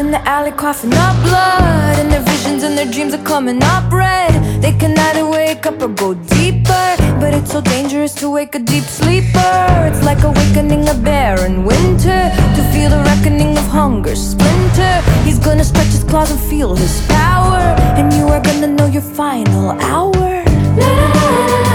in the alley coughing up blood, and their visions and their dreams are coming up red. They can either wake up or go deeper, but it's so dangerous to wake a deep sleeper. It's like awakening a bear in winter, to feel the reckoning of hunger splinter. He's gonna stretch his claws and feel his power, and you are gonna know your final hour. La, la, la, la.